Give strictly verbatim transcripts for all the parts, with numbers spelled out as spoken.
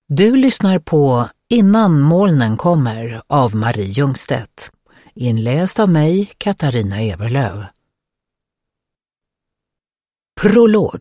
Du lyssnar på Innan molnen kommer av Marie Ljungstedt, inläst av mig, Katarina Everlöv. Prolog.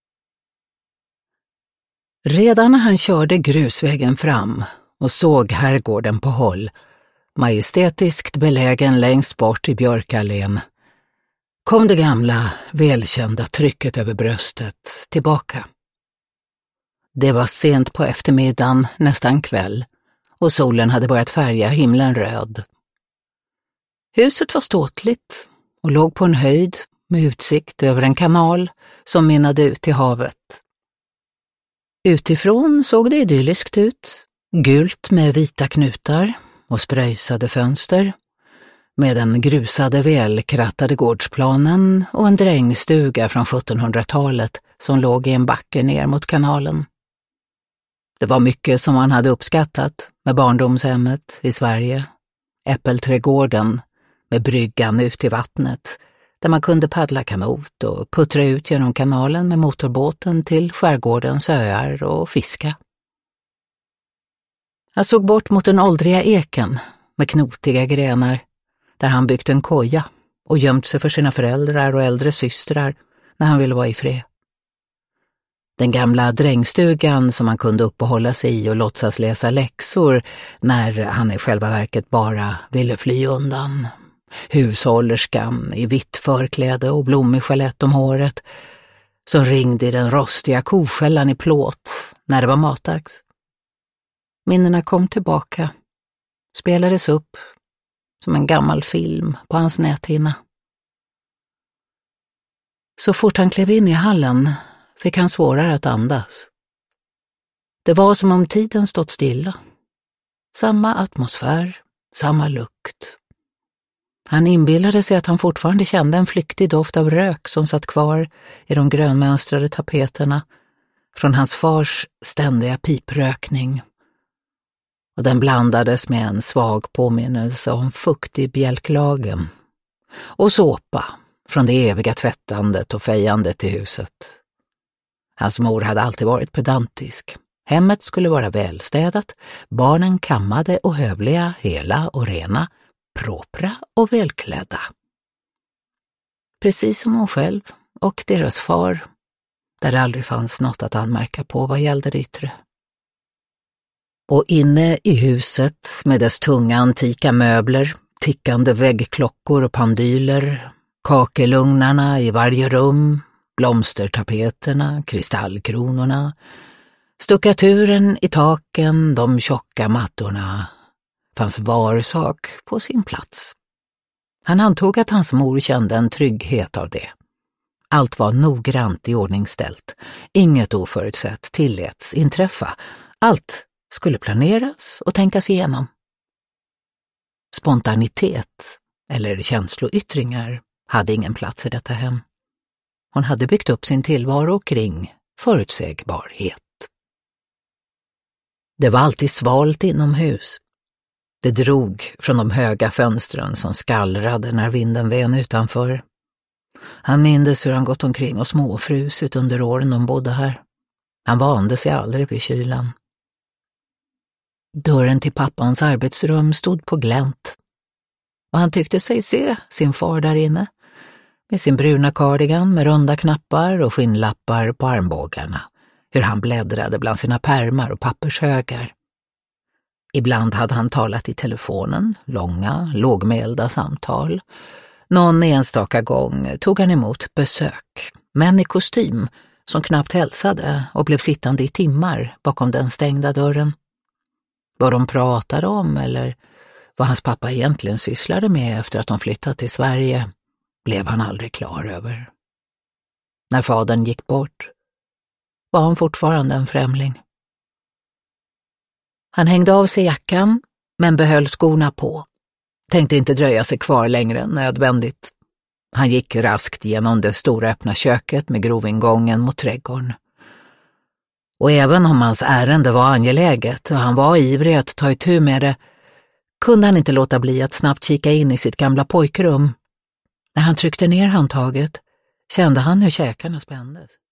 Redan när han körde grusvägen fram och såg herrgården på håll, majestätiskt belägen längst bort i Björkallén, kom det gamla, välkända trycket över bröstet tillbaka. Det var sent på eftermiddagen, nästan kväll, och solen hade börjat färga himlen röd. Huset var ståtligt och låg på en höjd med utsikt över en kanal som mynnade ut till havet. Utifrån såg det idylliskt ut, gult med vita knutar och spröjsade fönster, med den grusade välkrattade gårdsplanen och en drängstuga från sjuttonhundratalet som låg i en backe ner mot kanalen. Det var mycket som han hade uppskattat med barndomshemmet i Sverige, äppelträdgården med bryggan ut i vattnet där man kunde paddla kanot och puttra ut genom kanalen med motorbåten till skärgårdens öar och fiska. Han såg bort mot den åldriga eken med knotiga grenar där han byggt en koja och gömt sig för sina föräldrar och äldre systrar när han ville vara i fred. Den gamla drängstugan som han kunde uppehålla sig i och låtsas läsa läxor när han i själva verket bara ville fly undan. Hushållerskan i vitt förkläde och blommig chalett om håret som ringde i den rostiga koskällan i plåt när det var matdags. Minnena kom tillbaka, spelades upp som en gammal film på hans näthinna. Så fort han klev in i hallen fick han svårare att andas. Det var som om tiden stått stilla. Samma atmosfär, samma lukt. Han inbillade sig att han fortfarande kände en flyktig doft av rök som satt kvar i de grönmönstrade tapeterna från hans fars ständiga piprökning. Och den blandades med en svag påminnelse om fukt i bjälklagen och såpa från det eviga tvättandet och fejandet i huset. Hans mor hade alltid varit pedantisk. Hemmet skulle vara välstädat, barnen kammade och hövliga, hela och rena, propra och välklädda. Precis som hon själv och deras far, där det aldrig fanns något att anmärka på vad gällde det yttre. Och inne i huset med dess tunga antika möbler, tickande väggklockor och pendyler, kakelugnarna i varje rum, blomstertapeterna, kristallkronorna, stuckaturen i taken, de tjocka mattorna, fanns var sak på sin plats. Han antog att hans mor kände en trygghet av det. Allt var noggrant i ordningställt. Inget oförutsett tilläts inträffa. Allt skulle planeras och tänkas igenom. Spontanitet eller känsloyttringar hade ingen plats i detta hem. Hon hade byggt upp sin tillvaro kring förutsägbarhet. Det var alltid svalt inomhus. Det drog från de höga fönstren som skallrade när vinden ven utanför. Han mindes hur han gått omkring och småfrusit under åren de bodde här. Han vande sig aldrig vid kylan. Dörren till pappans arbetsrum stod på glänt och han tyckte sig se sin far där inne med sin bruna cardigan med runda knappar och skinnlappar på armbågarna, hur han bläddrade bland sina pärmar och pappershögar. Ibland hade han talat i telefonen, långa, lågmälda samtal. Någon enstaka gång tog han emot besök, män i kostym som knappt hälsade och blev sittande i timmar bakom den stängda dörren. Vad de pratade om eller vad hans pappa egentligen sysslade med efter att de flyttat till Sverige blev han aldrig klar över. När fadern gick bort var han fortfarande en främling. Han hängde av sig jackan men behöll skorna på. Tänkte inte dröja sig kvar längre än nödvändigt. Han gick raskt genom det stora öppna köket med grovingången mot trädgården. Och även om hans ärende var angeläget och han var ivrig att ta itu med det, kunde han inte låta bli att snabbt kika in i sitt gamla pojkrum. När han tryckte ner handtaget kände han hur käkarna spändes.